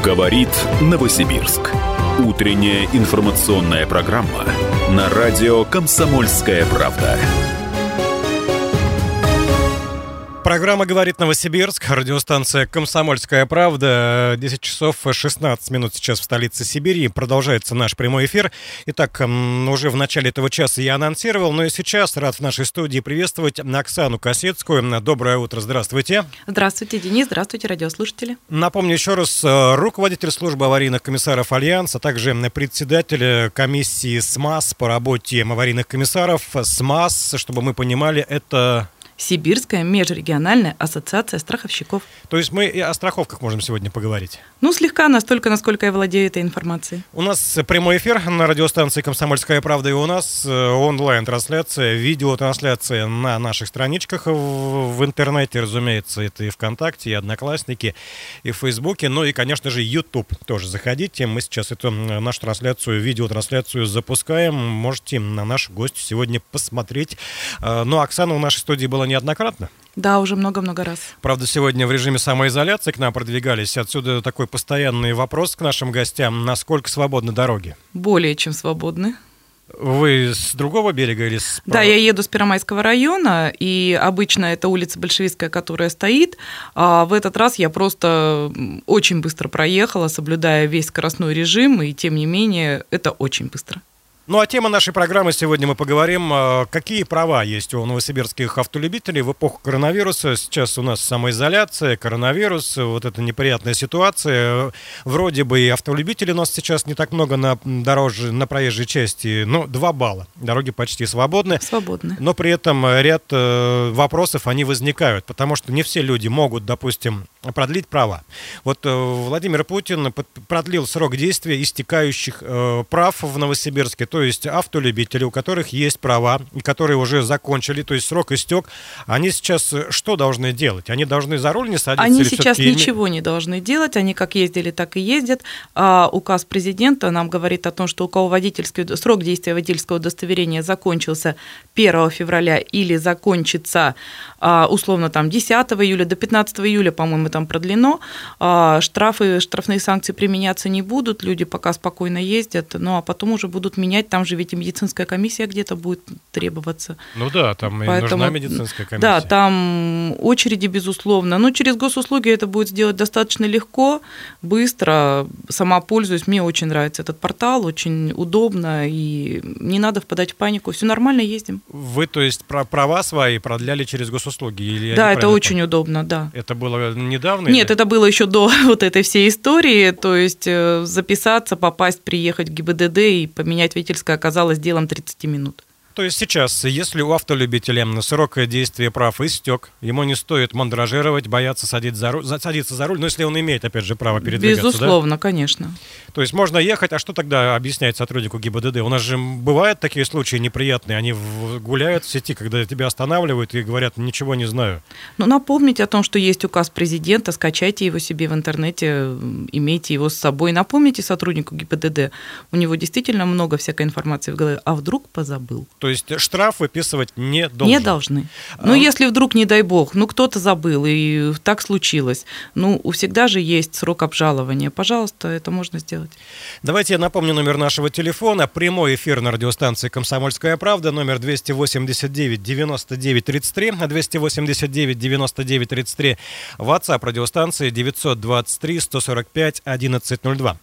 Говорит Новосибирск. Утренняя информационная программа на радио «Комсомольская правда». Программа «Говорит Новосибирск», радиостанция «Комсомольская правда». 10 часов 16 минут сейчас в столице Сибири. Продолжается наш прямой эфир. Итак, уже в начале этого часа я анонсировал, но и сейчас рад в нашей студии приветствовать Оксану Косецкую. Доброе утро, здравствуйте. Здравствуйте, Денис, здравствуйте, радиослушатели. Напомню еще раз, руководитель службы аварийных комиссаров «Альянс», а также председатель комиссии СМАС по работе аварийных комиссаров. СМАС, чтобы мы понимали, это... Сибирская межрегиональная ассоциация страховщиков. То есть мы и о страховках можем сегодня поговорить? Ну, слегка, настолько, насколько я владею этой информацией. У нас прямой эфир на радиостанции «Комсомольская правда», и у нас онлайн-трансляция, видеотрансляция на наших страничках в интернете, разумеется, это и ВКонтакте, и Одноклассники, и в Фейсбуке, ну и, конечно же, YouTube тоже заходите. Мы сейчас эту нашу трансляцию, видеотрансляцию запускаем. Можете на нашу гостью сегодня посмотреть. Ну, Оксана в нашей студии была неоднократно. Да, уже много-много раз. Правда, сегодня в режиме самоизоляции к нам продвигались. Отсюда такой постоянный вопрос к нашим гостям. Насколько свободны дороги? Более чем свободны. Вы с другого берега или с... Да, я еду с Первомайского района, и обычно это улица Большевистская, которая стоит. А в этот раз я просто очень быстро проехала, соблюдая весь скоростной режим, и тем не менее это очень быстро. Ну, а тема нашей программы сегодня мы поговорим, какие права есть у новосибирских автолюбителей в эпоху коронавируса. Сейчас у нас самоизоляция, коронавирус, вот эта неприятная ситуация. Вроде бы и автолюбителей у нас сейчас не так много на проезжей части, но 2 балла. Дороги почти свободны. Свободны. Но при этом ряд вопросов, они возникают, потому что не все люди могут, допустим, продлить права. Вот Владимир Путин продлил срок действия истекающих прав в Новосибирске, то есть автолюбители, у которых есть права, и которые уже закончили, то есть срок истек, они сейчас что должны делать? Они должны за руль не садиться? Они сейчас ничего не должны делать, они как ездили, так и ездят. Указ президента нам говорит о том, что у кого срок действия водительского удостоверения закончился 1 февраля или закончится условно там 10 июля до 15 июля, по-моему, там продлено, штрафные санкции применяться не будут, люди пока спокойно ездят, ну а потом уже будут менять, там же ведь и медицинская комиссия где-то будет требоваться. Ну да, там и нужна медицинская комиссия. Да, там очереди, безусловно, но через госуслуги это будет сделать достаточно легко, быстро, сама пользуюсь, мне очень нравится этот портал, очень удобно, и не надо впадать в панику, все нормально, ездим. Вы, то есть, права свои продляли через госуслуги? Или да, это очень удобно, да. Это было недавно? Нет, это было еще до вот этой всей истории, то есть записаться, попасть, приехать в ГИБДД и поменять водительское оказалось делом 30 минут. То есть сейчас, если у автолюбителя срок действия прав истек, ему не стоит мандражировать, бояться садиться за руль, но если он имеет, опять же, право передвигаться, безусловно, да? Конечно. То есть можно ехать, а что тогда объяснять сотруднику ГИБДД? У нас же бывают такие случаи неприятные, они гуляют в сети, когда тебя останавливают и говорят, ничего не знаю. Ну, напомните о том, что есть указ президента, скачайте его себе в интернете, имейте его с собой, напомните сотруднику ГИБДД, у него действительно много всякой информации в голове, а вдруг позабыл. То есть штраф выписывать не должен? Не должны. Но если вдруг, не дай бог, кто-то забыл, и так случилось, всегда же есть срок обжалования. Пожалуйста, это можно сделать. Давайте я напомню номер нашего телефона. Прямой эфир на радиостанции «Комсомольская правда». Номер 289-99-33. 289-99-33. WhatsApp радиостанции 923-145-1102.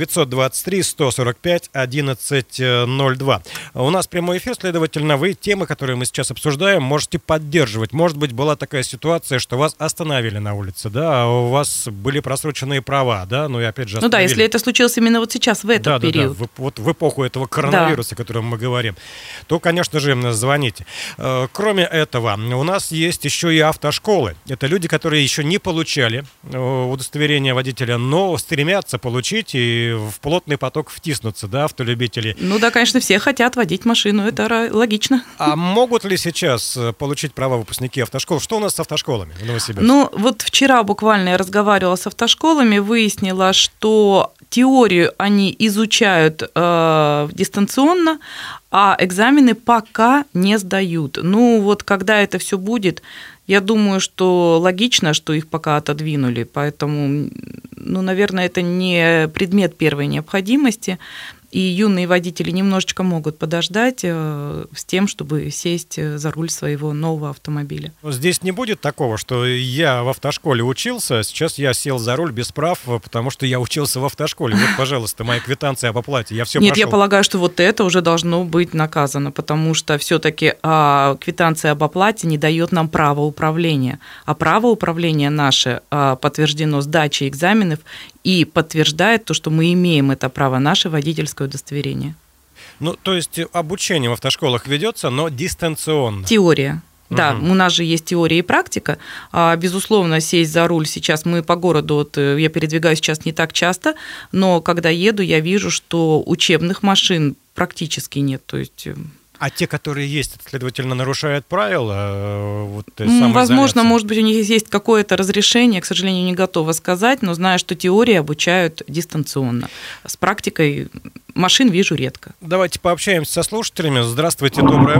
923-145-1102. У нас прямой эфир, следовательно, вы темы, которые мы сейчас обсуждаем, можете поддерживать. Может быть, была такая ситуация, что вас остановили на улице, да, а у вас были просроченные права, да, и опять же остановили. Если это случилось именно вот сейчас, в этот период. Да, вот в эпоху этого коронавируса, о котором мы говорим, то, конечно же, звоните. Кроме этого, у нас есть еще и автошколы. Это люди, которые еще не получали удостоверение водителя, но стремятся получить и в плотный поток втиснуться, да, автолюбители. Конечно, все хотят водить машину, это логично. А могут ли сейчас получить права выпускники автошкол? Что у нас с автошколами в Новосибирске? Вот вчера буквально я разговаривала с автошколами, выяснила, что теорию они изучают дистанционно, а экзамены пока не сдают. Когда это все будет, я думаю, что логично, что их пока отодвинули, поэтому наверное, это не предмет первой необходимости. И юные водители немножечко могут подождать с тем, чтобы сесть за руль своего нового автомобиля. Здесь не будет такого, что я в автошколе учился, сейчас я сел за руль без прав, потому что я учился в автошколе. Вот, пожалуйста, моя квитанция об оплате. Я все Нет, прошел. я полагаю, что вот это уже должно быть наказано, потому что все-таки квитанция об оплате не дает нам права управления. А право управления наше подтверждено сдачей экзаменов и подтверждает то, что мы имеем это право, наше водительское удостоверение. Ну, то есть обучение в автошколах ведется, но дистанционно. Теория. Да, у нас же есть теория и практика. Безусловно, сесть за руль сейчас мы по городу, я передвигаюсь сейчас не так часто, но когда еду, я вижу, что учебных машин практически нет. То есть... А те, которые есть, следовательно, нарушают правила? Возможно, может быть, у них есть какое-то разрешение, к сожалению, не готова сказать, но знаю, что теории обучают дистанционно. С практикой машин вижу редко. Давайте пообщаемся со слушателями. Здравствуйте, доброе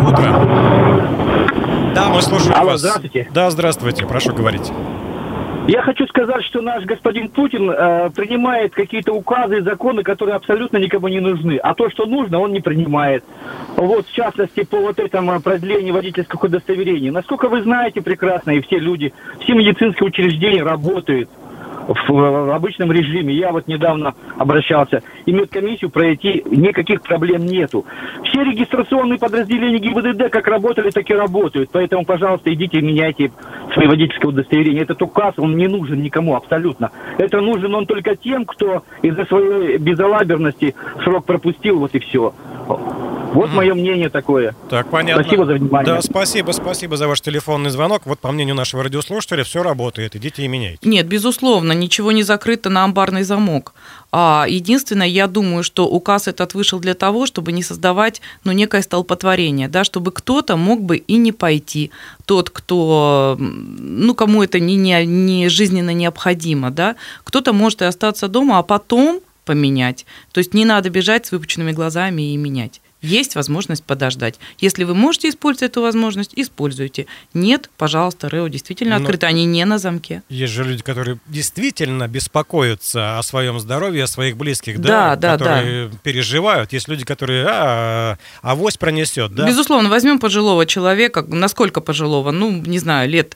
утро. Да, мы слушаем вас. Здравствуйте. Да, здравствуйте, прошу говорить. Я хочу сказать, что наш господин Путин принимает какие-то указы и законы, которые абсолютно никому не нужны. А то, что нужно, он не принимает. Вот, в частности, по вот этому продлению водительских удостоверений. Насколько вы знаете прекрасно, и все люди, все медицинские учреждения работают в обычном режиме. Я вот недавно обращался, и медкомиссию пройти никаких проблем нету. Все регистрационные подразделения ГИБДД как работали, так и работают. Поэтому, пожалуйста, идите и меняйте свои водительские удостоверения. Этот указ, он не нужен никому абсолютно. Это нужен он только тем, кто из-за своей безалаберности срок пропустил, вот и все. Вот мое мнение такое. Так, понятно. Спасибо за внимание. Да, спасибо за ваш телефонный звонок. Вот по мнению нашего радиослушателя, все работает. Идите и меняйте. Нет, безусловно, ничего не закрыто на амбарный замок. Единственное, я думаю, что указ этот вышел для того, чтобы не создавать некое столпотворение, да, чтобы кто-то мог бы и не пойти. Тот, кто, кому это не жизненно необходимо, да, кто-то может и остаться дома, а потом поменять. То есть не надо бежать с выпученными глазами и менять. Есть возможность подождать. Если вы можете использовать эту возможность, используйте. Нет, пожалуйста, РЭО действительно открыто, они не на замке. Есть же люди, которые действительно беспокоятся о своем здоровье, о своих близких, которые переживают. Есть люди, которые авось пронесет. Да? Безусловно, возьмем пожилого человека, насколько пожилого, не знаю, лет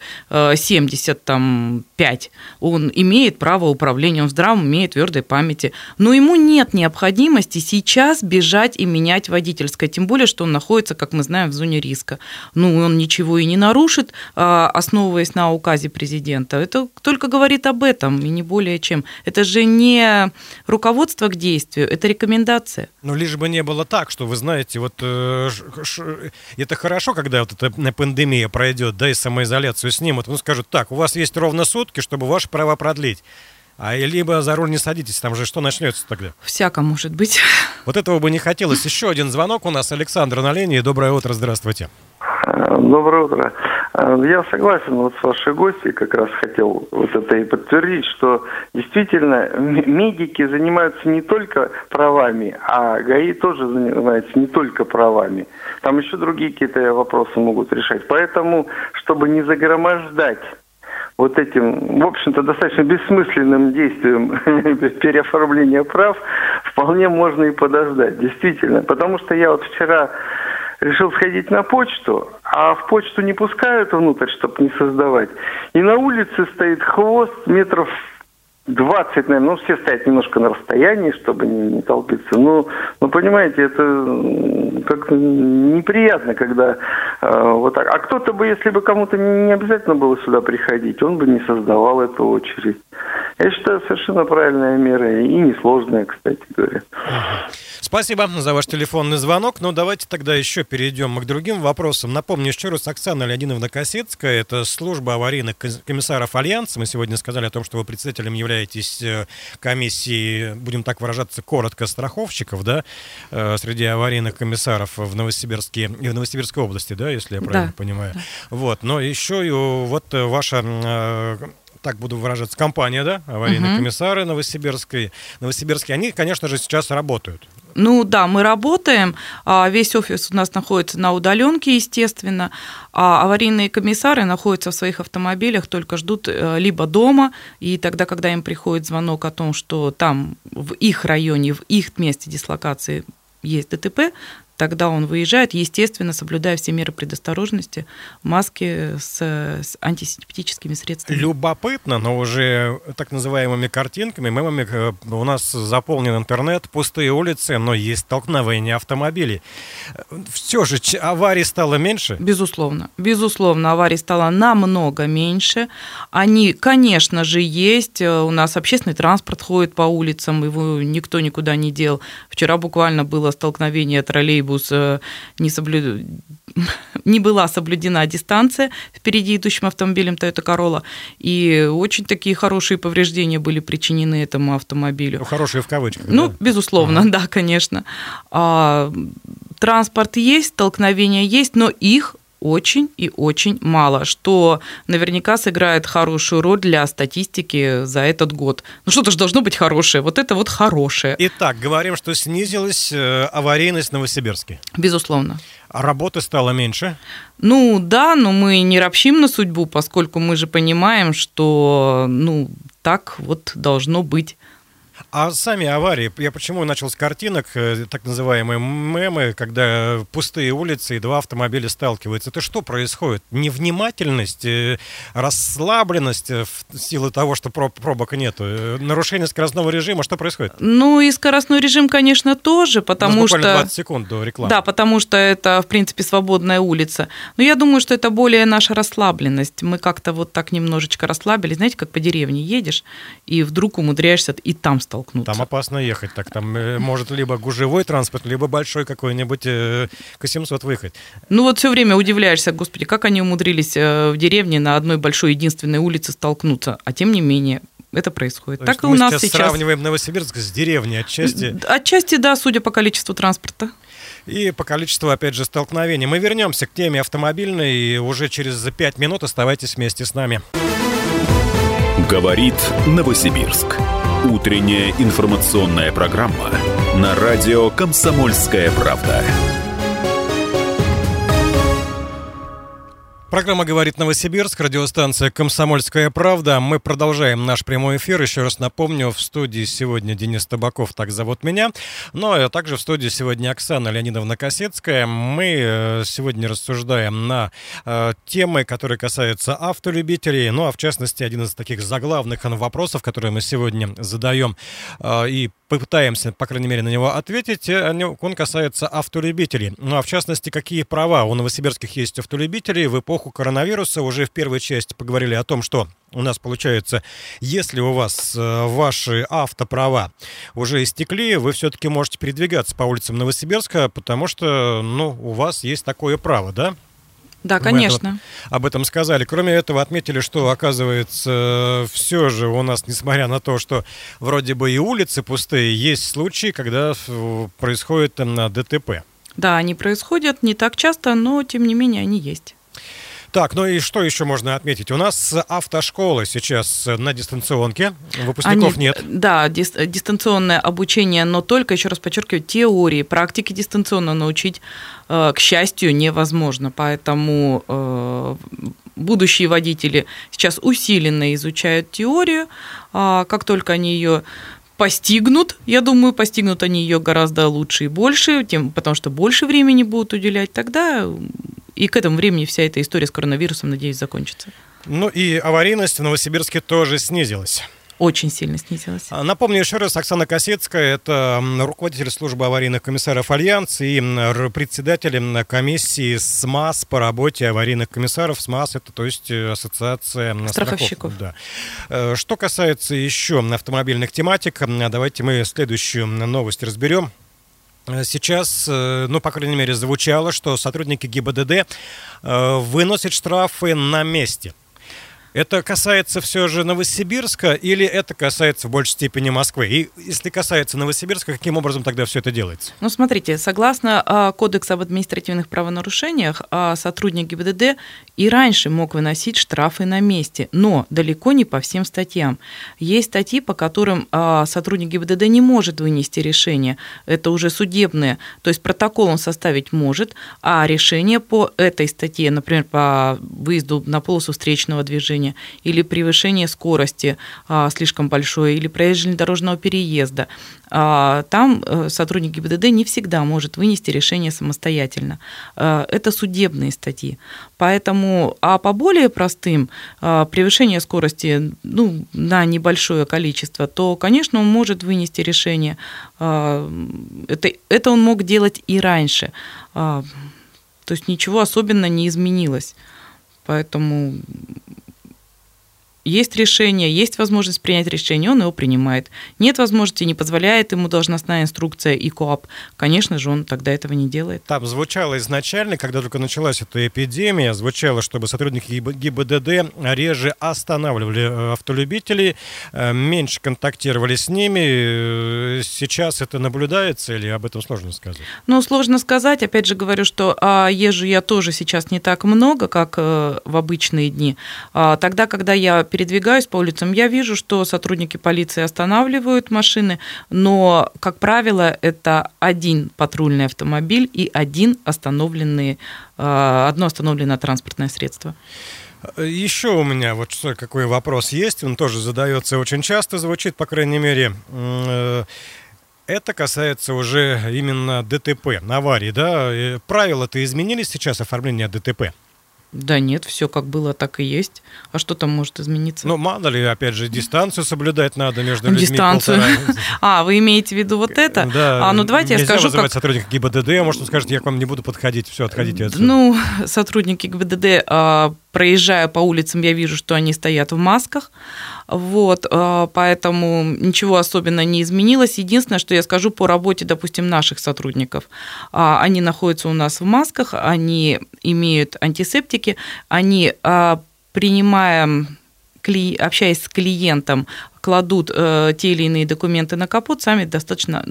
75. Он имеет право управления, он в здравом уме, твердой памяти. Но ему нет необходимости сейчас бежать и менять водителя. Тем более, что он находится, как мы знаем, в зоне риска. Он ничего и не нарушит, основываясь на указе президента. Это только говорит об этом, и не более чем. Это же не руководство к действию, это рекомендация. Лишь бы не было так, что, вы знаете, это хорошо, когда вот эта пандемия пройдет, да, и самоизоляцию снимут, скажут, так, у вас есть ровно сутки, чтобы ваши права продлить. Либо за руль не садитесь, там же что начнется тогда? Всяко может быть. Вот этого бы не хотелось. Еще один звонок у нас. Александр на линии. Доброе утро, здравствуйте. Доброе утро. Я согласен с вашей гостьей, как раз хотел это и подтвердить, что действительно медики занимаются не только правами, а ГАИ тоже занимается не только правами. Там еще другие какие-то вопросы могут решать. Поэтому, чтобы не загромождать вот этим, в общем-то, достаточно бессмысленным действием переоформления прав, вполне можно и подождать, действительно. Потому что я вчера решил сходить на почту, а в почту не пускают внутрь, чтобы не создавать. И на улице стоит хвост метров 20, наверное, все стоят немножко на расстоянии, чтобы не толпиться. Но понимаете, это как-то неприятно, когда вот так. А кто-то бы, если бы кому-то не обязательно было сюда приходить, он бы не создавал эту очередь. Я считаю, совершенно правильная мера и несложная, кстати говоря. Спасибо за ваш телефонный звонок. Давайте тогда еще перейдем к другим вопросам. Напомню еще раз, Оксана Леонидовна Косецкая, это служба аварийных комиссаров Альянса. Мы сегодня сказали о том, что вы председателем являетесь комиссии, будем так выражаться, коротко, страховщиков, да, среди аварийных комиссаров в Новосибирске и в Новосибирской области, да, если я правильно понимаю. Да. Но еще и ваша так буду выражаться, компания, да, аварийные комиссары Новосибирские, они, конечно же, сейчас работают. Ну да, мы работаем, весь офис у нас находится на удаленке, естественно, а аварийные комиссары находятся в своих автомобилях, только ждут либо дома, и тогда, когда им приходит звонок о том, что там в их районе, в их месте дислокации есть ДТП, тогда он выезжает, естественно, соблюдая все меры предосторожности, маски с антисептическими средствами. Любопытно, но уже так называемыми картинками, мемами у нас заполнен интернет, пустые улицы, но есть столкновения автомобилей. Все же аварий стало меньше? Безусловно. Безусловно, аварий стало намного меньше. Они, конечно же, есть. У нас общественный транспорт ходит по улицам, его никто никуда не дел. Вчера буквально было столкновение троллейбуса, не была соблюдена дистанция впереди идущим автомобилем Toyota Corolla, и очень такие хорошие повреждения были причинены этому автомобилю. Ну, хорошие в кавычках. Ну, да? Безусловно, да, конечно. Транспорт есть, столкновения есть, но их очень и очень мало, что наверняка сыграет хорошую роль для статистики за этот год. Ну что-то же должно быть хорошее, вот это вот хорошее. Итак, говорим, что снизилась аварийность в Новосибирске. Безусловно. А работы стало меньше? Ну да, но мы не ропщим на судьбу, поскольку мы же понимаем, что так вот должно быть. А сами аварии, я почему начал с картинок, так называемые мемы, когда пустые улицы и два автомобиля сталкиваются. Это что происходит? Невнимательность, расслабленность в силу того, что пробок нету, нарушение скоростного режима, что происходит? Ну и скоростной режим, конечно, тоже, потому что... Буквально 20 секунд до рекламы. Да, потому что это, в принципе, свободная улица. Но я думаю, что это более наша расслабленность. Мы как-то вот так немножечко расслабились. Знаете, как по деревне едешь, и вдруг умудряешься и там столкнуться. Там опасно ехать. Так, там может либо гужевой транспорт, либо большой какой-нибудь К-700 выехать. Ну вот все время удивляешься, господи, как они умудрились в деревне на одной большой единственной улице столкнуться. А тем не менее, это происходит. То так и у нас сейчас сравниваем Новосибирск с деревней отчасти. Отчасти, да, судя по количеству транспорта. И по количеству, опять же, столкновений. Мы вернемся к теме автомобильной, и уже через 5 минут оставайтесь вместе с нами. Говорит Новосибирск. Утренняя информационная программа на радио «Комсомольская правда». Программа «Говорит Новосибирск», радиостанция «Комсомольская правда». Мы продолжаем наш прямой эфир. Еще раз напомню, в студии сегодня Денис Табаков, так зовут меня. Но также в студии сегодня Оксана Леонидовна Косецкая. Мы сегодня рассуждаем на темы, которые касаются автолюбителей. Ну, а в частности, один из таких заглавных вопросов, которые мы сегодня задаем и попытаемся, по крайней мере, на него ответить, он касается автолюбителей. Ну, а в частности, какие права у новосибирских есть автолюбителей в эпоху коронавируса. Уже в первой части поговорили о том, что у нас получается, если у вас ваши автоправа уже истекли, вы все-таки можете передвигаться по улицам Новосибирска, потому что, у вас есть такое право, да? Да, конечно. Об этом сказали. Кроме этого, отметили, что, оказывается, все же у нас, несмотря на то, что вроде бы и улицы пустые, есть случаи, когда происходит ДТП. Да, они происходят не так часто, но, тем не менее, они есть. Так, и что еще можно отметить? У нас автошколы сейчас на дистанционке, выпускников нет. Да, дистанционное обучение, но только, еще раз подчеркиваю, теории. Практики дистанционно научить, к счастью, невозможно. Поэтому будущие водители сейчас усиленно изучают теорию. Как только они ее постигнут, я думаю, постигнут они ее гораздо лучше и больше, потому что больше времени будут уделять, тогда и к этому времени вся эта история с коронавирусом, надеюсь, закончится. И аварийность в Новосибирске тоже снизилась. Очень сильно снизилась. Напомню еще раз, Оксана Косецкая, это руководитель службы аварийных комиссаров «Альянс» и председатель комиссии СМАС по работе аварийных комиссаров. СМАС — это, то есть, ассоциация страховщиков. Да. Что касается еще автомобильных тематик, давайте мы следующую новость разберем. Сейчас, по крайней мере, звучало, что сотрудники ГИБДД выносят штрафы на месте. Это касается все же Новосибирска или это касается в большей степени Москвы? И если касается Новосибирска, каким образом тогда все это делается? Ну, смотрите, согласно Кодексу об административных правонарушениях, сотрудник ГИБДД и раньше мог выносить штрафы на месте, но далеко не по всем статьям. Есть статьи, по которым сотрудник ГИБДД не может вынести решение. Это уже судебные, то есть протокол он составить может, а решение по этой статье, например, по выезду на полосу встречного движения, или превышение скорости слишком большое, или проезд железнодорожного переезда, там сотрудник ГИБДД не всегда может вынести решение самостоятельно. Это судебные статьи. Поэтому, а по более простым, превышение скорости на небольшое количество, то, конечно, он может вынести решение. Это он мог делать и раньше. То есть ничего особенно не изменилось. Поэтому есть решение, есть возможность принять решение, он его принимает. Нет возможности, не позволяет ему должностная инструкция и КоАП. Конечно же, он тогда этого не делает. Там звучало изначально, когда только началась эта эпидемия, звучало, чтобы сотрудники ГИБДД реже останавливали автолюбителей, меньше контактировали с ними. Сейчас это наблюдается или об этом сложно сказать? Ну, сложно сказать. Опять же говорю, что езжу я тоже сейчас не так много, как в обычные дни. Тогда, когда я передвигаюсь по улицам, я вижу, что сотрудники полиции останавливают машины, но, как правило, это один патрульный автомобиль и одно остановленное транспортное средство. Еще у меня вот какой вопрос есть, он тоже задается очень часто, звучит, по крайней мере. Это касается уже именно ДТП, аварий, да? Правила-то изменились сейчас, оформления ДТП? Да нет, все как было, так и есть. А что там может измениться? Ну, мало ли, опять же, дистанцию соблюдать надо между людьми. Дистанцию. Вы имеете в виду вот это? Да, давайте я скажу, нельзя вызывать сотрудника ГИБДД, может, он скажет, я к вам не буду подходить, все, отходите отсюда. Сотрудники ГИБДД, проезжая по улицам, я вижу, что они стоят в масках, поэтому ничего особенно не изменилось. Единственное, что я скажу по работе, допустим, наших сотрудников. Они находятся у нас в масках, они имеют антисептики, они, общаясь с клиентом, кладут те или иные документы на капот, сами достаточно,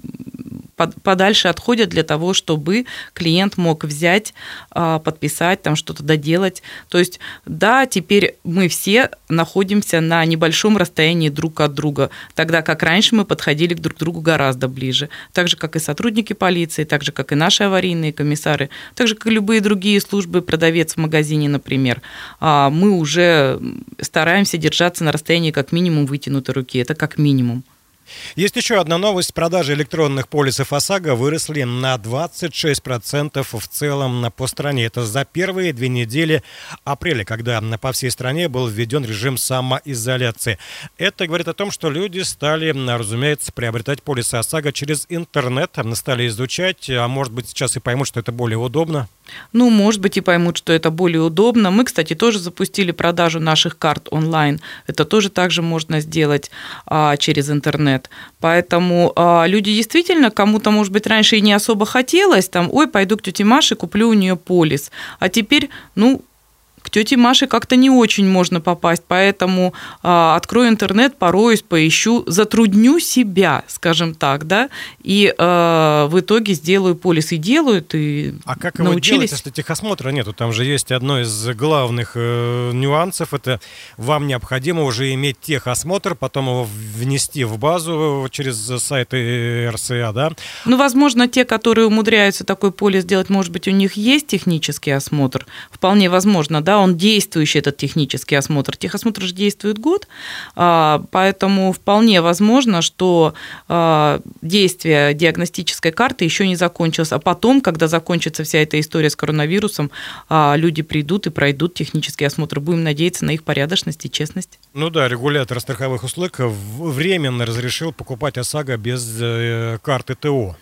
подальше отходят для того, чтобы клиент мог взять, подписать, там что-то доделать. То есть, да, теперь мы все находимся на небольшом расстоянии друг от друга, тогда как раньше мы подходили друг к другу гораздо ближе. Так же, как и сотрудники полиции, так же, как и наши аварийные комиссары, так же, как и любые другие службы, продавец в магазине, например. Мы уже стараемся держаться на расстоянии как минимум вытянутой руки. Это как минимум. Есть еще одна новость. Продажи электронных полисов ОСАГО выросли на 26% в целом по стране. Это за первые 2 недели апреля, когда по всей стране был введен режим самоизоляции. Это говорит о том, что люди стали, разумеется, приобретать полисы ОСАГО через интернет, стали изучать, а может быть сейчас и поймут, что это более удобно. Может быть, и поймут, что это более удобно. Мы, кстати, тоже запустили продажу наших карт онлайн. Это тоже также можно сделать через интернет. Поэтому люди действительно, кому-то, может быть, раньше и не особо хотелось, пойду к тете Маше, куплю у нее полис. А теперь, к тете Маше как-то не очень можно попасть, поэтому открою интернет, пороюсь, поищу, затрудню себя, скажем так, да, и в итоге сделаю полис. И делают, и А как его делать, если техосмотра нету? Там же есть одно из главных нюансов, это вам необходимо уже иметь техосмотр, потом его внести в базу через сайт РСА, да? Возможно, те, которые умудряются такой полис делать, может быть, у них есть технический осмотр, вполне возможно, да, он действующий, этот технический осмотр. Техосмотр же действует год, поэтому вполне возможно, что действие диагностической карты еще не закончилось. А потом, когда закончится вся эта история с коронавирусом, люди придут и пройдут технический осмотр. Будем надеяться на их порядочность и честность. Регулятор страховых услуг временно разрешил покупать ОСАГО без карты ТО.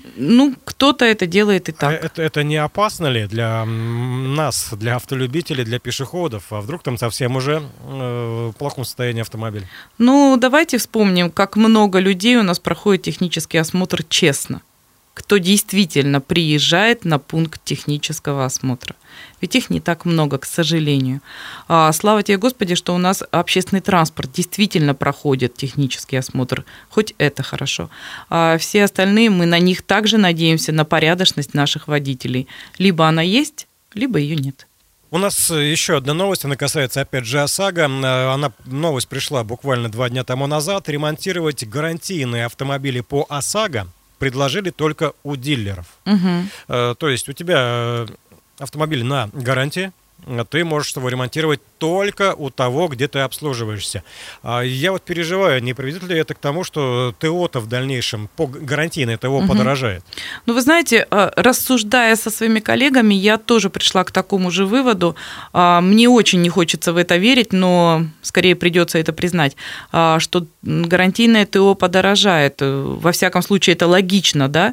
Кто-то это делает и так. Это не опасно ли для нас, для автолюбителей, для пешеходов? А вдруг там совсем уже в плохом состоянии автомобиль? Давайте вспомним, как много людей у нас проходит технический осмотр честно. кто действительно приезжает на пункт технического осмотра. Ведь их не так много, к сожалению. Слава тебе, Господи, что у нас общественный транспорт действительно проходит технический осмотр. Хоть это хорошо. А все остальные, мы на них также надеемся, на порядочность наших водителей. Либо она есть, либо ее нет. У нас еще одна новость, она касается опять же ОСАГО. Новость пришла буквально 2 дня тому назад. Ремонтировать гарантийные автомобили по ОСАГО предложили только у дилеров. То есть у тебя автомобиль на гарантии, ты можешь его ремонтировать только у того, где ты обслуживаешься. Я вот переживаю, не приведет ли это к тому, что ТО-то в дальнейшем, гарантийное ТО подорожает? Ну, вы знаете, рассуждая со своими коллегами, я тоже пришла к такому же выводу. Мне очень не хочется в это верить, но скорее придется это признать, что гарантийное ТО подорожает. Во всяком случае, это логично, да?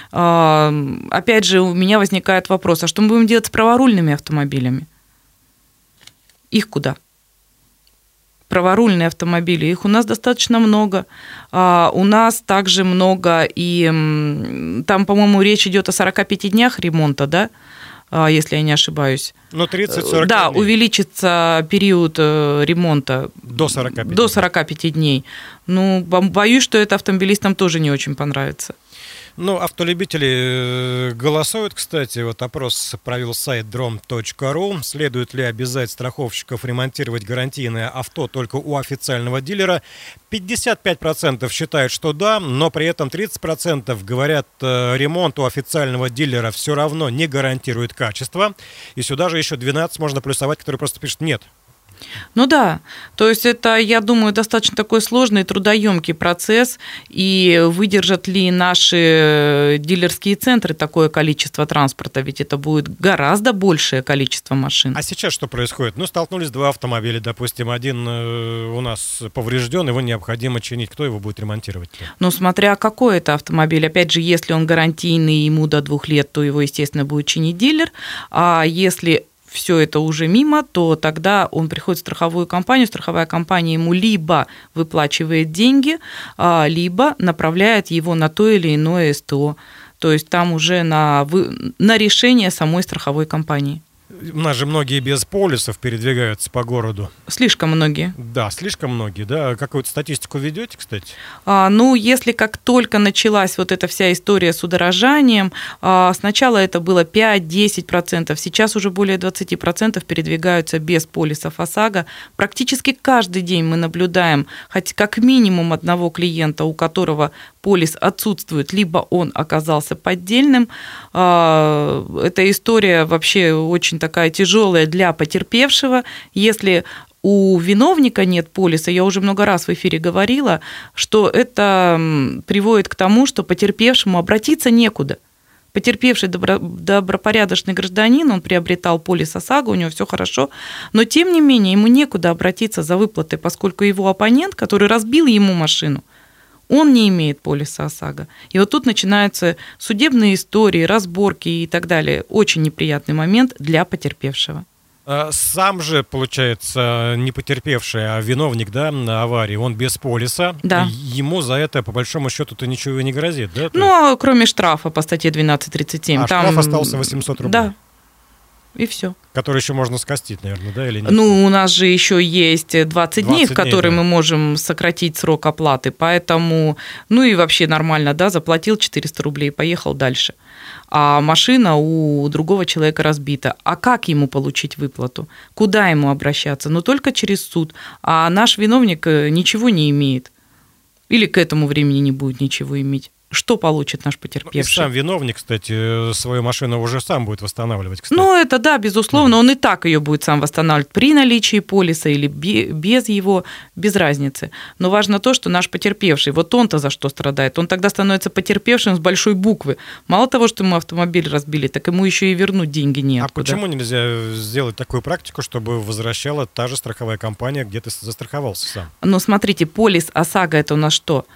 Опять же, у меня возникает вопрос, а что мы будем делать с праворульными автомобилями? Их куда? Праворульные автомобили, их у нас достаточно много. У нас также много, и там, по-моему, речь идет о 45 днях ремонта, да? Если я не ошибаюсь. Ну, 30-40 Да, дней. Увеличится период ремонта до 45 до 45 дней. Ну, боюсь, что это автомобилистам тоже не очень понравится. Ну, автолюбители голосуют, кстати. Вот опрос провел сайт drom.ru. Следует ли обязать страховщиков ремонтировать гарантийное авто только у официального дилера? 55% считают, что да, но при этом 30% говорят, ремонт у официального дилера все равно не гарантирует качество. И сюда же еще 12 можно плюсовать, которые просто пишут «нет». Ну да, то есть это, я думаю, достаточно такой сложный, трудоемкий процесс, и выдержат ли наши дилерские центры такое количество транспорта, ведь это будет гораздо большее количество машин. А сейчас что происходит? Ну, столкнулись 2 автомобиля, допустим, один у нас поврежден, его необходимо чинить. Кто его будет ремонтировать-то? Ну, смотря какой это автомобиль. Опять же, если он гарантийный, ему до 2 лет, то его, естественно, будет чинить дилер, а если все это уже мимо, то тогда он приходит в страховую компанию, страховая компания ему либо выплачивает деньги, либо направляет его на то или иное СТО. То есть там уже на решение самой страховой компании. У нас же многие без полисов передвигаются по городу. Слишком многие. Да, слишком многие, да. Какую-то статистику ведете, кстати? Ну, если как только началась вот эта вся история с удорожанием, сначала это было 5-10%, сейчас уже более 20% передвигаются без полисов ОСАГО. Практически каждый день мы наблюдаем хоть как минимум одного клиента, у которого полис отсутствует, либо он оказался поддельным. Эта история вообще очень такая тяжелая для потерпевшего. Если у виновника нет полиса, я уже много раз в эфире говорила, что это приводит к тому, что потерпевшему обратиться некуда. Потерпевший добропорядочный гражданин, он приобретал полис ОСАГО, у него все хорошо, но тем не менее ему некуда обратиться за выплатой, поскольку его оппонент, который разбил ему машину, он не имеет полиса ОСАГО. И вот тут начинаются судебные истории, разборки и так далее. Очень неприятный момент для потерпевшего. Сам же, получается, не потерпевший, а виновник, да, аварии, он без полиса. Да. Ему за это, по большому счету-то, ничего и не грозит, да? Ну, кроме штрафа по статье 1237. А штраф остался 800 рублей. Да. И все. Который еще можно скостить, наверное, да, или нет? Ну, у нас же еще есть 20 дней, в которые да. мы можем сократить срок оплаты, поэтому, ну и вообще нормально, да, заплатил 400 рублей, поехал дальше. А машина у другого человека разбита. А как ему получить выплату? Куда ему обращаться? Ну, только через суд. А наш виновник ничего не имеет. Или к этому времени не будет ничего иметь. Что получит наш потерпевший? И сам виновник, кстати, свою машину уже сам будет восстанавливать, кстати. Ну, это да, безусловно, он и так ее будет сам восстанавливать при наличии полиса или без его, без разницы. Но важно то, что наш потерпевший, вот он-то за что страдает? Он тогда становится потерпевшим с большой буквы. Мало того, что ему автомобиль разбили, так ему еще и вернуть деньги неоткуда. А почему нельзя сделать такую практику, чтобы возвращала та же страховая компания, где ты застраховался сам? Ну, смотрите, полис ОСАГО – это у нас что?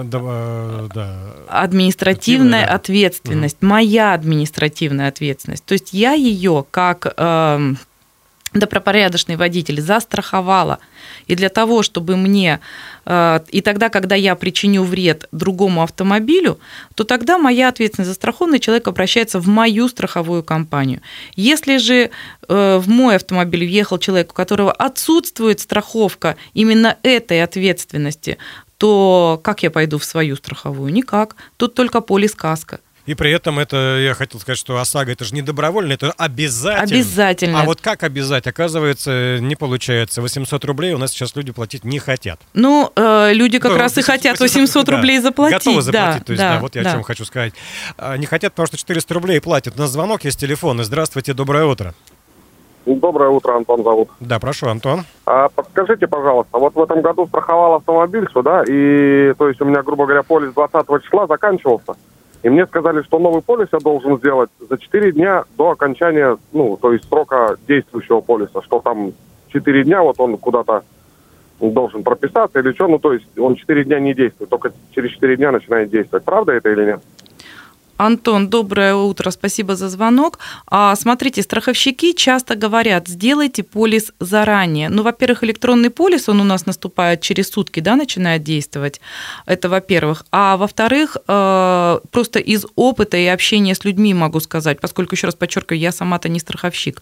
Да. Административная ответственность, моя административная ответственность. То есть я ее как добропорядочный водитель застраховала, и для того, чтобы мне, и тогда, когда я причиню вред другому автомобилю, то тогда моя ответственность, застрахованный человек обращается в мою страховую компанию. Если же в мой автомобиль въехал человек, у которого отсутствует страховка именно этой ответственности, то как я пойду в свою страховую? Никак. Тут только полис-каска. И при этом это, я хотел сказать, что ОСАГО это же не добровольно, это обязательно. Обязательно. А вот как обязать? Оказывается, не получается. 800 рублей у нас сейчас люди платить не хотят. Ну, люди как раз и хотят 800 рублей заплатить. Готовы заплатить, то есть, да, вот я о чем хочу сказать. Не хотят, потому что 400 рублей платят. У нас звонок есть, телефон. Здравствуйте, доброе утро. Доброе утро, Антон зовут. Да, прошу, Антон. Подскажите, пожалуйста, вот в этом году страховал автомобиль сюда, и, то есть, у меня, грубо говоря, полис 20 числа заканчивался. И мне сказали, что новый полис я должен сделать за 4 дня до окончания, то есть срока действующего полиса. Что там 4 дня, вот он куда-то должен прописаться или что. То есть он 4 дня не действует, только через 4 дня начинает действовать. Правда это или нет? Антон, доброе утро, спасибо за звонок. Смотрите, страховщики часто говорят, сделайте полис заранее. Во-первых, электронный полис, он у нас наступает через сутки, начинает действовать. Это во-первых. А во-вторых, просто из опыта и общения с людьми могу сказать, поскольку, еще раз подчеркиваю, я сама-то не страховщик.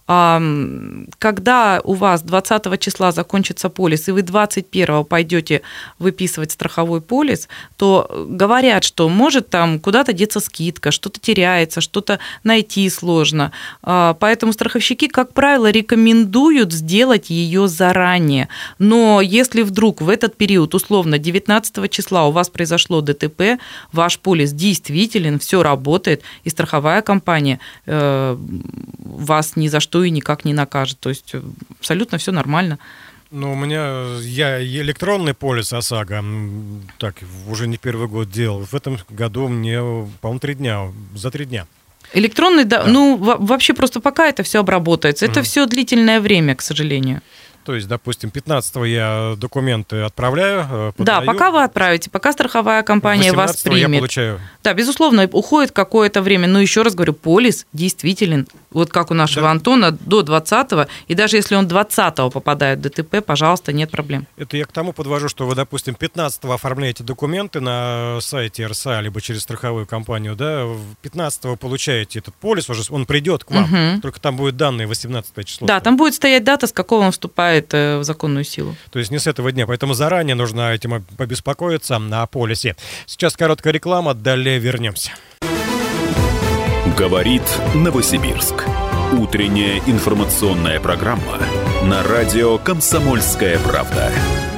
Когда у вас 20 числа закончится полис, и вы 21 пойдете выписывать страховой полис, то говорят, что может там куда-то деться скидка, что-то теряется, что-то найти сложно. Поэтому страховщики, как правило, рекомендуют сделать ее заранее. Но если вдруг в этот период, условно, 19 числа у вас произошло ДТП, ваш полис действителен, все работает, и страховая компания вас ни за что и никак не накажет. То есть абсолютно все нормально. У меня электронный полис ОСАГО, так, уже не первый год делал. В этом году мне, по-моему, за 3 дня. Электронный, да. Вообще просто пока это все обработается. Это все длительное время, к сожалению. То есть, допустим, 15-го я документы отправляю, подаю. Да, пока вы отправите, пока страховая компания вас примет. Я получаю. Да, безусловно, уходит какое-то время. Но еще раз говорю, полис действителен. Вот как у нашего Антона, до 20-го. И даже если он 20-го попадает в ДТП, пожалуйста, нет проблем. Это я к тому подвожу, что вы, допустим, 15-го оформляете документы на сайте РСА, либо через страховую компанию, 15-го получаете этот полис, уже он придет к вам, только там будут данные 18 число. Да, там будет стоять дата, с какого он вступает в законную силу. То есть не с этого дня, поэтому заранее нужно этим побеспокоиться на полисе. Сейчас короткая реклама, далее вернемся. Говорит Новосибирск. Утренняя информационная программа на радио «Комсомольская правда».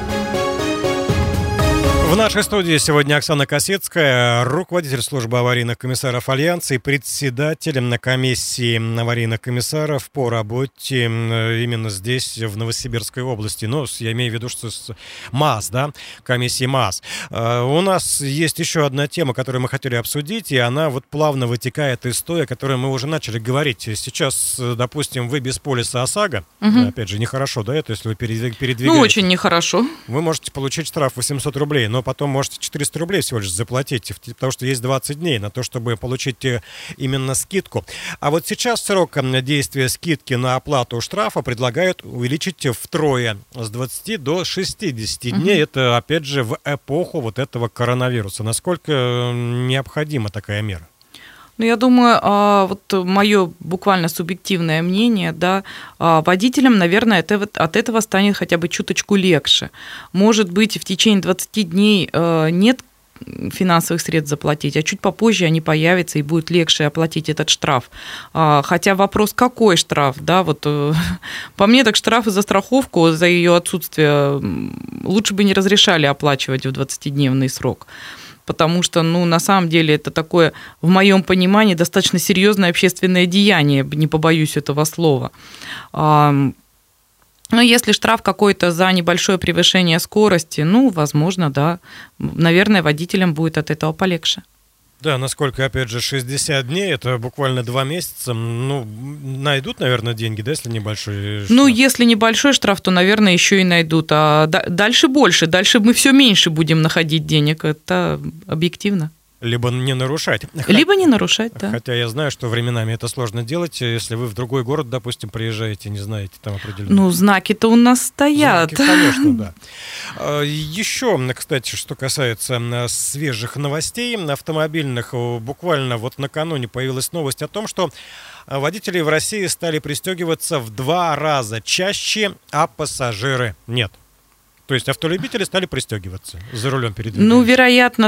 В нашей студии сегодня Оксана Косецкая, руководитель службы аварийных комиссаров Альянса и председатель комиссии аварийных комиссаров по работе именно здесь, в Новосибирской области. Я имею в виду, что с МАЗ, комиссии МАЗ. У нас есть еще одна тема, которую мы хотели обсудить, и она плавно вытекает из той, о которой мы уже начали говорить. Сейчас, допустим, вы без полиса ОСАГО, опять же, нехорошо, это, если вы передвигаетесь. Очень нехорошо. Вы можете получить штраф 800 рублей, но потом можете 400 рублей всего лишь заплатить, потому что есть 20 дней на то, чтобы получить именно скидку. А вот сейчас срок действия скидки на оплату штрафа предлагают увеличить втрое, с 20 до 60 дней. Это, опять же, в эпоху этого коронавируса. Насколько необходима такая мера? Я думаю, мое буквально субъективное мнение, водителям, наверное, от этого станет хотя бы чуточку легче. Может быть, в течение 20 дней нет финансовых средств заплатить, а чуть попозже они появятся, и будет легче оплатить этот штраф. Хотя вопрос, какой штраф, по мне так штрафы за страховку, за ее отсутствие лучше бы не разрешали оплачивать в 20-дневный срок. Потому что, на самом деле, это такое, в моем понимании, достаточно серьезное общественное деяние, не побоюсь этого слова. Но если штраф какой-то за небольшое превышение скорости, возможно, наверное, водителям будет от этого полегче. Да, насколько, опять же, 60 дней, это буквально 2 месяца. Найдут, наверное, деньги, если небольшой штраф? Если небольшой штраф, то, наверное, еще и найдут. А дальше больше. Дальше мы все меньше будем находить денег. Это объективно. Либо не нарушать. Либо не нарушать, да. Хотя я знаю, что временами это сложно делать, если вы в другой город, допустим, приезжаете, не знаете там определенно. Ну, знаки-то у нас стоят. Знаки, конечно, да. Еще, кстати, что касается свежих новостей автомобильных, буквально вот накануне появилась новость о том, что водители в России стали пристегиваться в 2 раза чаще, а пассажиры нет. То есть автолюбители стали пристегиваться за рулем передвигаясь. Ну, вероятно,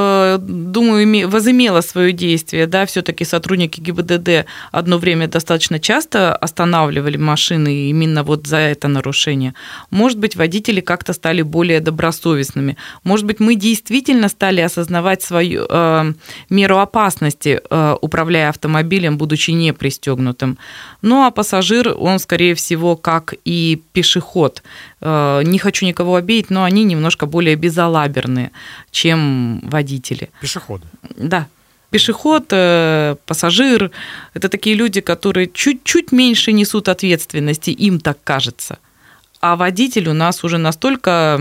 думаю, возымело свое действие. Да, все-таки сотрудники ГИБДД одно время достаточно часто останавливали машины именно вот за это нарушение. Может быть, водители как-то стали более добросовестными. Может быть, мы действительно стали осознавать свою меру опасности, управляя автомобилем, будучи не пристегнутым. Ну, а пассажир, он, скорее всего, как и пешеход. Не хочу никого обидеть, но они немножко более безалаберные, чем водители. Пешеходы. Да. Пешеход, пассажир – это такие люди, которые чуть-чуть меньше несут ответственности, им так кажется. А водитель у нас уже настолько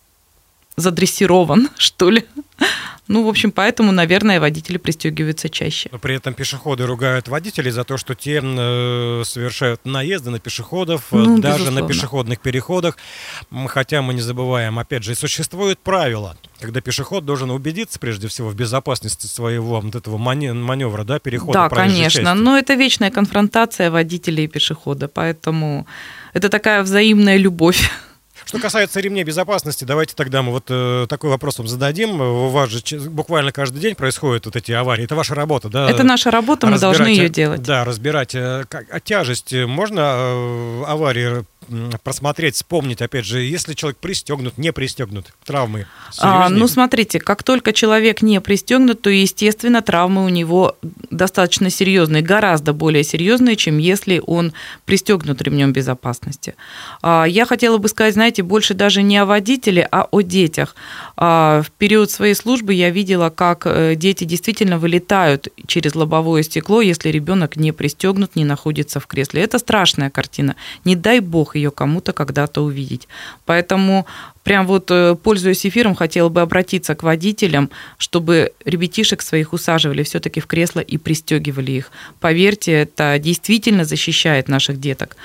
задрессирован, что ли. Ну, в общем, поэтому, наверное, водители пристегиваются чаще. Но при этом пешеходы ругают водителей за то, что те совершают наезды на пешеходов, даже безусловно, на пешеходных переходах. Хотя мы не забываем, опять же, существуют правила, когда пешеход должен убедиться, прежде всего, в безопасности своего вот этого маневра, да, перехода. Да, конечно, но это вечная конфронтация водителя и пешехода, поэтому это такая взаимная любовь. Что касается ремней безопасности, давайте тогда мы вот такой вопрос вам зададим. У вас же буквально каждый день происходят вот эти аварии. Это ваша работа, да? Это наша работа, мы должны ее делать. Да, разбирать. Тяжесть. Можно аварии просмотреть, вспомнить, опять же, если человек пристегнут, не пристегнут, травмы серьезнее? Ну, смотрите, как только человек не пристегнут, то, естественно, травмы у него достаточно серьезные, гораздо более серьезные, чем если он пристегнут ремнем безопасности. Я хотела бы сказать, знаете, больше даже не о водителе, а о детях. В период своей службы я видела, как дети действительно вылетают через лобовое стекло, если ребенок не пристегнут, не находится в кресле. Это страшная картина. Не дай бог ее кому-то когда-то увидеть. Поэтому прям вот, пользуясь эфиром, хотела бы обратиться к водителям, чтобы ребятишек своих усаживали все-таки в кресло и пристегивали их. Поверьте, это действительно защищает наших деток.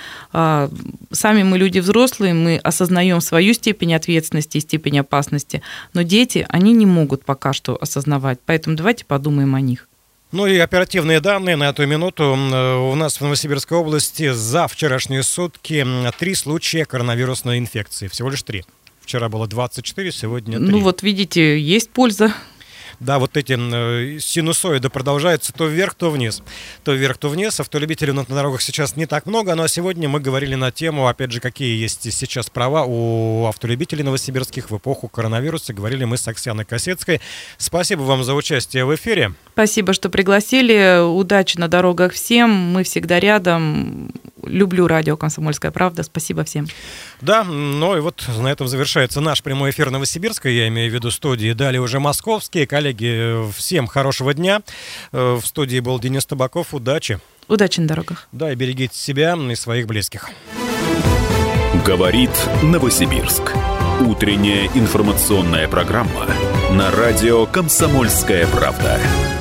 Сами мы люди взрослые, мы осознаем свою степень ответственности и степень опасности, но дети, они не могут пока что осознавать, поэтому давайте подумаем о них. Ну и оперативные данные на эту минуту. У нас в Новосибирской области за вчерашние сутки 3 случая коронавирусной инфекции. Всего лишь 3. Вчера было 24, сегодня 3. Ну вот видите, есть польза. Да, вот эти синусоиды продолжаются то вверх, то вниз. То вверх, то вниз. Автолюбителей на дорогах сейчас не так много, но сегодня мы говорили на тему, опять же, какие есть сейчас права у автолюбителей новосибирских в эпоху коронавируса. Говорили мы с Оксаной Косецкой. Спасибо вам за участие в эфире. Спасибо, что пригласили. Удачи на дорогах всем. Мы всегда рядом. Люблю радио «Комсомольская правда». Спасибо всем. Да, ну и вот на этом завершается наш прямой эфир Новосибирска. Я имею в виду студии. Далее уже московские. Коллеги, всем хорошего дня. В студии был Денис Табаков. Удачи. Удачи на дорогах. Да, и берегите себя и своих близких. Говорит Новосибирск. Утренняя информационная программа на радио «Комсомольская правда».